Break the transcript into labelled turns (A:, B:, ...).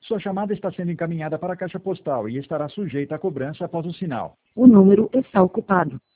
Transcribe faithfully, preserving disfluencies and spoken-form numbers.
A: Sua chamada está sendo encaminhada para a caixa postal e estará sujeita a cobrança após o sinal.
B: O número está ocupado.